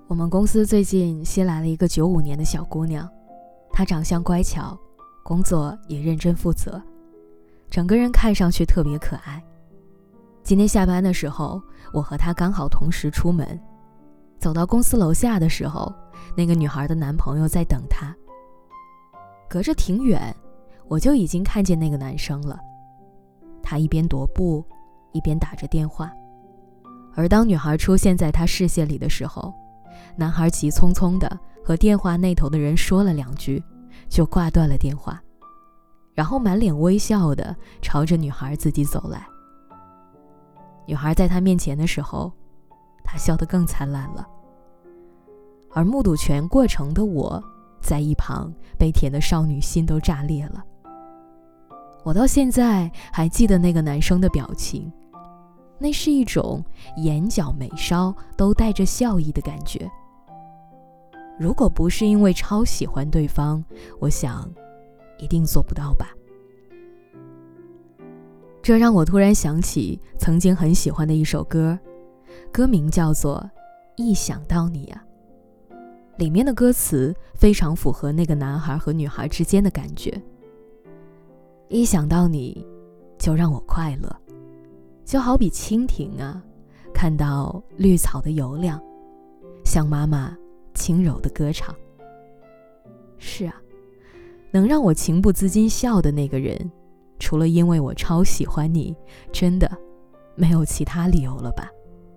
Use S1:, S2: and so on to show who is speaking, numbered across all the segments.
S1: 我们公司最近新来了一个95年的小姑娘，她长相乖巧，工作也认真负责，整个人看上去特别可爱。今天下班的时候，我和她刚好同时出门，走到公司楼下的时候，那个女孩的男朋友在等她。隔着挺远，我就已经看见那个男生了，他一边踱步，一边打着电话。而当女孩出现在他视线里的时候，男孩急匆匆地和电话那头的人说了2句，就挂断了电话，然后满脸微笑地朝着女孩自己走来。女孩在他面前的时候，他笑得更灿烂了。而目睹全过程的我，在一旁被甜的少女心都炸裂了。我到现在还记得那个男生的表情，那是一种眼角眉梢都带着笑意的感觉。如果不是因为超喜欢对方，我想一定做不到吧。这让我突然想起曾经很喜欢的一首歌，歌名叫做《一想到你啊》，里面的歌词非常符合那个男孩和女孩之间的感觉。一想到你就让我快乐，就好比蜻蜓啊，看到绿草的油亮，像妈妈轻柔的歌唱。是啊，能让我情不自禁笑的那个人，除了因为我超喜欢你，真的没有其他理由了吧？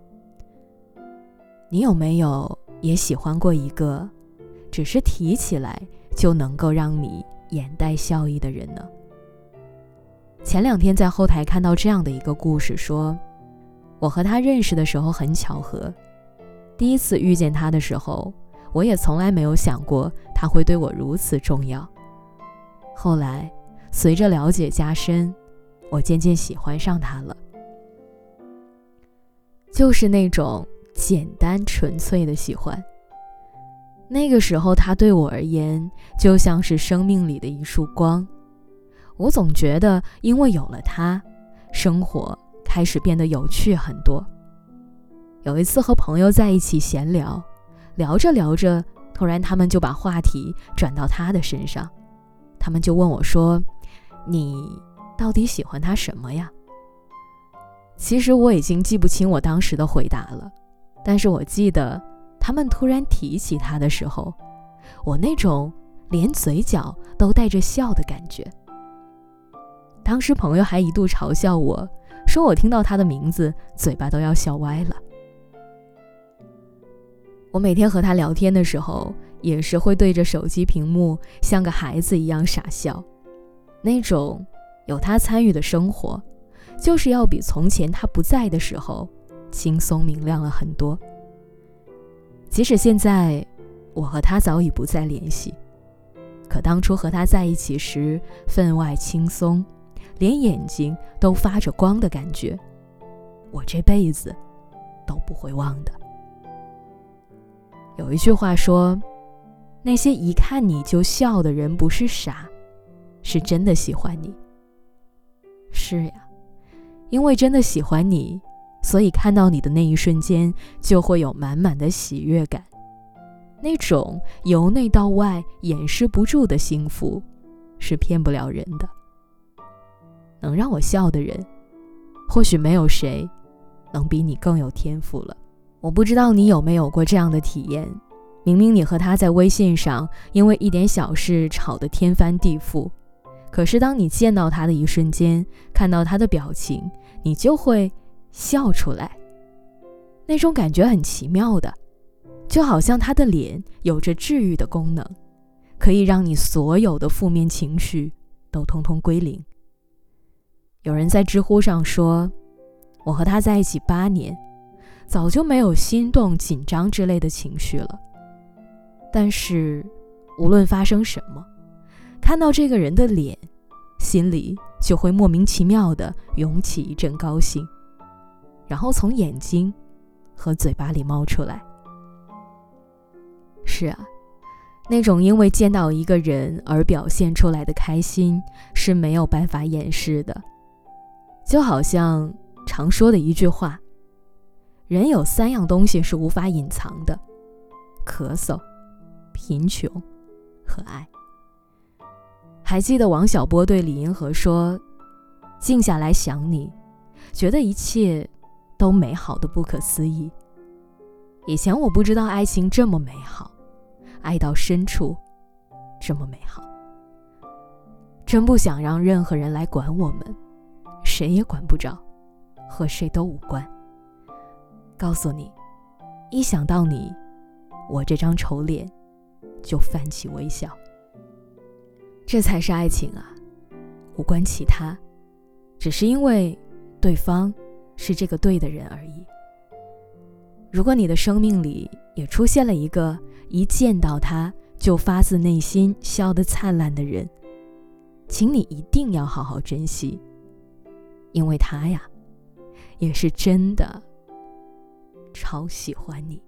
S1: 你有没有也喜欢过一个只是提起来就能够让你眼带笑意的人呢？前2天在后台看到这样的一个故事，说我和他认识的时候很巧合，第一次遇见他的时候，我也从来没有想过他会对我如此重要。后来随着了解加深，我渐渐喜欢上他了，就是那种简单纯粹的喜欢。那个时候他对我而言就像是生命里的一束光，我总觉得因为有了他，生活开始变得有趣很多。有一次和朋友在一起闲聊，聊着聊着，突然他们就把话题转到他的身上，他们就问我说，你到底喜欢他什么呀？其实我已经记不清我当时的回答了，但是我记得他们突然提起他的时候，我那种连嘴角都带着笑的感觉。当时朋友还一度嘲笑我，说我听到他的名字嘴巴都要笑歪了。我每天和他聊天的时候，也是会对着手机屏幕像个孩子一样傻笑，那种有他参与的生活，就是要比从前他不在的时候轻松明亮了很多。即使现在我和他早已不再联系，可当初和他在一起时分外轻松，连眼睛都发着光的感觉，我这辈子都不会忘的。有一句话说，那些一看你就笑的人不是傻，是真的喜欢你。是呀，因为真的喜欢你，所以看到你的那一瞬间就会有满满的喜悦感，那种由内到外掩饰不住的幸福，是骗不了人的。能让我笑的人，或许没有谁能比你更有天赋了。我不知道你有没有过这样的体验，明明你和他在微信上因为一点小事吵得天翻地覆，可是当你见到他的一瞬间，看到他的表情，你就会笑出来。那种感觉很奇妙的，就好像他的脸有着治愈的功能，可以让你所有的负面情绪都通通归零。有人在知乎上说，我和他在一起8年，早就没有心动、紧张之类的情绪了。但是无论发生什么，看到这个人的脸，心里就会莫名其妙地涌起一阵高兴，然后从眼睛和嘴巴里冒出来。是啊，那种因为见到一个人而表现出来的开心是没有办法掩饰的。就好像常说的一句话，人有3样东西是无法隐藏的， 咳嗽、贫穷和爱。还记得王小波对李银河说，静下来想你，觉得一切都美好的不可思议。以前我不知道爱情这么美好，爱到深处这么美好。真不想让任何人来管我们，谁也管不着，和谁都无关。告诉你，一想到你，我这张丑脸就泛起微笑。这才是爱情啊，无关其他，只是因为对方是这个对的人而已。如果你的生命里也出现了一个一见到他就发自内心笑得灿烂的人，请你一定要好好珍惜，因为他呀，也是真的超喜欢你。